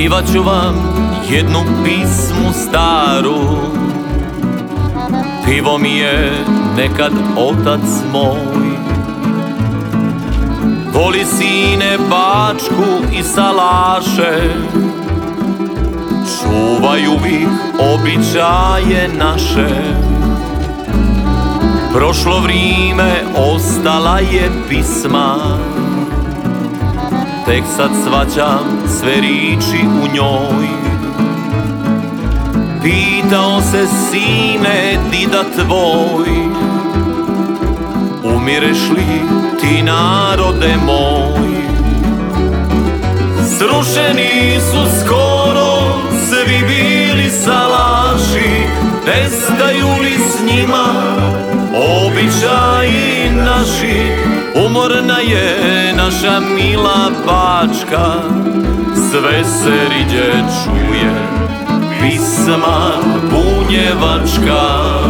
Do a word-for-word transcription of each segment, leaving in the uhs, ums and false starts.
Spivat ću vam jednu pismu staru. Pivo mi je nekad otac moj. Voli sine Bačku i salaše, čuvaju ih običaje naše. Prošlo vrime, ostala je pisma, tek sad svaćam sve riči u njoj. Pitao se sine dida tvoj, umireš li ti narode moj? Srušeni su skoro svi bili salaši, nestaju li s njima običaji naši? Umorna je naša mila Bačka, sve se riđe čuje pisma bunjevačka.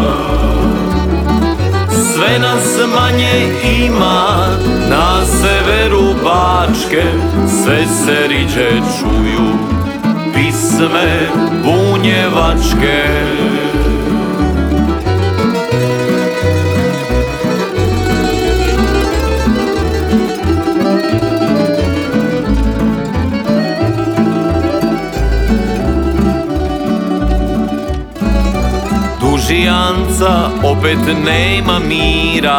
Sve nas manje ima na severu Bačke, sve se riđe čuju pisme bunjevačke. Dužijanca opet nema mira,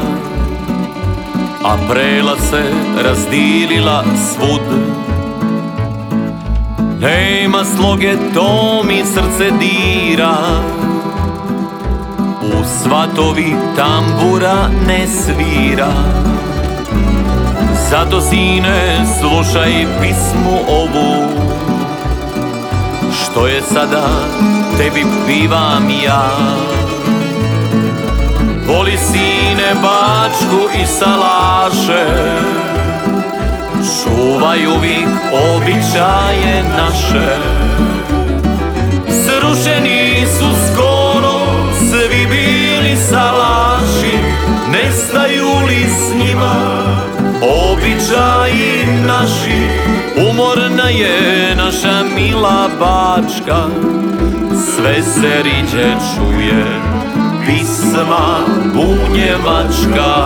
a prela se razdilila svud. Nema sloge, to mi srce dira, u svatovi tambura ne svira. Zato sine slušaj pismu ovu, što je sada tebi pivam ja. Voli sine Bačku i salaše, čuvaju ih običaje naše. Srušeni su skoro svi bili salaši, nestaju li s njima običaji naši? Umorna je naša mila Bačka, sve se riđe čuje pisma bunjevačka.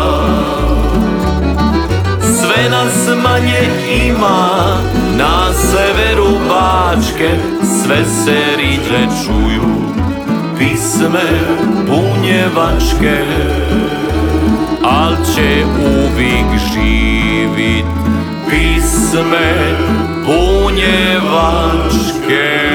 Sve nas manje ima na severu Bačke, sve se riđe čuju pisme bunjevačke. Al će uvijek živit pisme bunjevačke.